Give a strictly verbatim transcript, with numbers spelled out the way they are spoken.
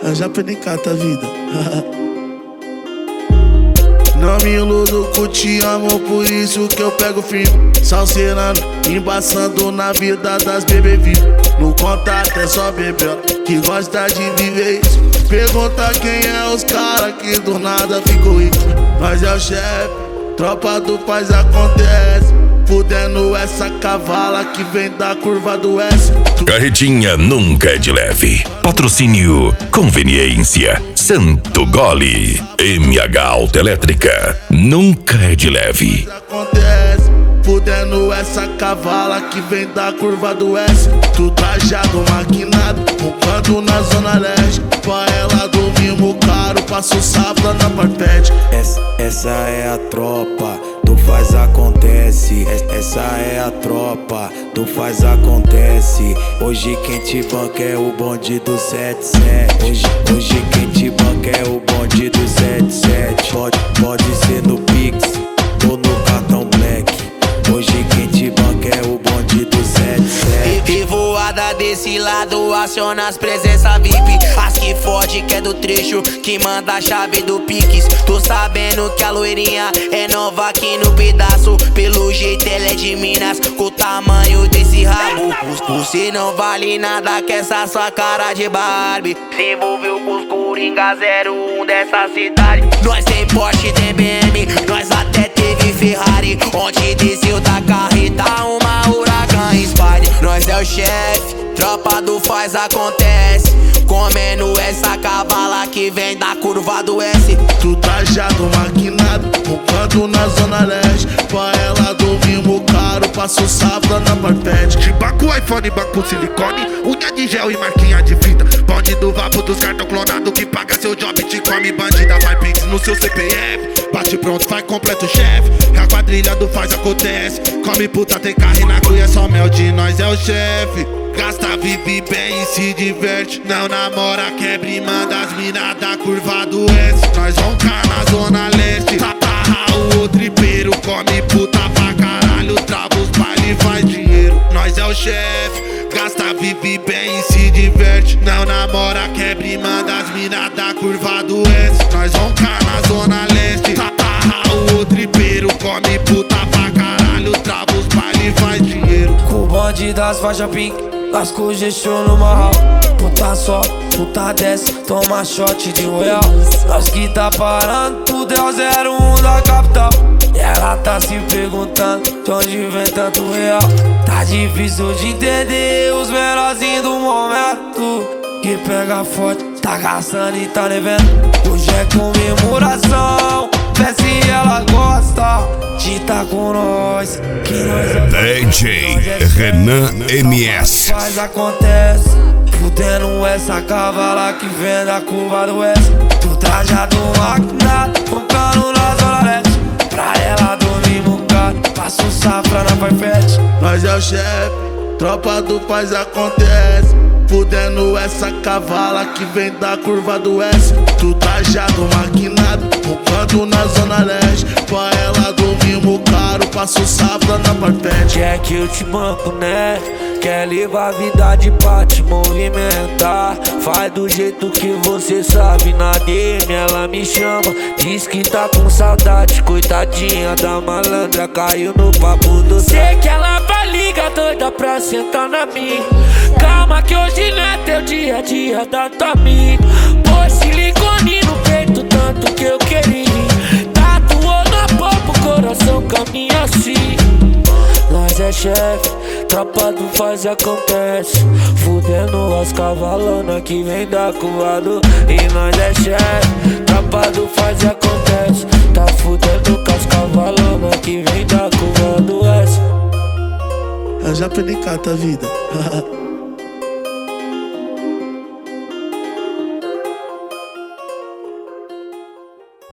Eu já aprendi cata a vida. Não me iludo com te amo, por isso que eu pego firme. Salseirando, embaçando na vida das bebê vivo. No contato é só bebê que gosta de viver isso. Pergunta quem é os cara que do nada ficou rico. Nós é o chefe, tropa do faz acontece. Fudendo essa cavala que vem da curva do S. Carretinha nunca é de leve. Patrocínio Conveniência Santo Gole. M H Autoelétrica nunca é de leve. Acontece, fudendo essa cavala que vem da curva do S. Tu trajado, maquinado, roncando na zona leste. Pra ela do mimo caro, passo safra na parpete. Essa, essa é a tropa do faz acontece. Essa é a tropa do faz acontece. Hoje quem te banca é o bonde do sete sete. Hoje, hoje quem te banca é o bonde do sete sete. Pode, pode ser no Pix ou no cartão Black. Hoje quem te banca é o bonde do sete sete. E voada desse lado, aciona as presenças V I P. As que fode que é do trecho, que manda a chave do Pix. Tô sabendo que a loirinha é nova aqui no pedaço. Pelo jeito ela é de Minas, com o tamanho desse rabo. Você não vale nada que essa sua cara de Barbie. Se envolveu com os coringa zero um dessa cidade. Nós tem Porsche, tem B M, nós até teve Ferrari. Onde desceu da carreta uma Huracan Spider. Nós é o chefe, tropa do faz acontece. Comendo essa cavala que vem da curva do S. Tu trajado, maquinado, roncando na zona leste. Pra ela do mimo caro, passo safra na parpete. De banco, iPhone, banco, silicone, unha de gel e marquinha de fita. Bonde do vapo dos cartão clonado que paga seu job, te come bandida. Vai Pix no seu C P F, bate pronto, faz completo chefe. A quadrilha do faz acontece. Come puta, tem carro e na cruz é só mel de nós é o chefe. Gasta, vive bem e se diverte. Não namora, quebra e manda as mina da curva do S. Nós vamos cá na zona leste. Taparra o outro tripeiro. Come puta pra caralho, trava os baile e faz dinheiro. Nós é o chefe. Gasta, vive bem e se diverte. Não namora, quebra e manda as mina da curva do S. Nós vamos cá na zona leste. Taparra o outro tripeiro. Come puta pra caralho, trava os baile e faz dinheiro. Com o bonde das faixas pink, lasco gestou no marral. Puta só, puta desce, toma shot de royal. Nós que tá parando, tudo é o zero um da capital. E ela tá se perguntando de onde vem tanto real. Tá difícil de entender os menorzinhos do momento. Que pega forte, tá gastando e tá devendo. Hoje é comemoração, vê se ela gosta de tá com nós. Que nós é D J Renan M S. Faz acontece, fudendo essa cavala que vem da curva do S. Tu trajado maquinado, focando na zona leste. Pra ela dormir mocado, passo safra na parpete. Nós é o chefe, tropa do faz acontece. Fudendo essa cavala que vem da curva do S. Tu trajado, maquinado, roncando na zona leste. Pra ela do mimo caro, passo safra na parpete. Quer que eu te banco, né? Quer levar a vida de pra te movimentar. Faz do jeito que você sabe. Na D M ela me chama, diz que tá com saudade. Coitadinha da malandra, caiu no papo do... Sei que ela vai ligar doida pra sentar na minha. Calma que hoje não é teu dia a dia da tua amiga. Pôs silicone no peito tanto que eu queria. Tatuou na popa o coração caminha assim. Nós é chefe, tropa do faz acontece. Fudendo as cavalona que vem da curva do... E nós é chefe, tropa do faz acontece. Tá fudendo com as cavalona que vem da curva do S. Eu já aprendi cata a vida.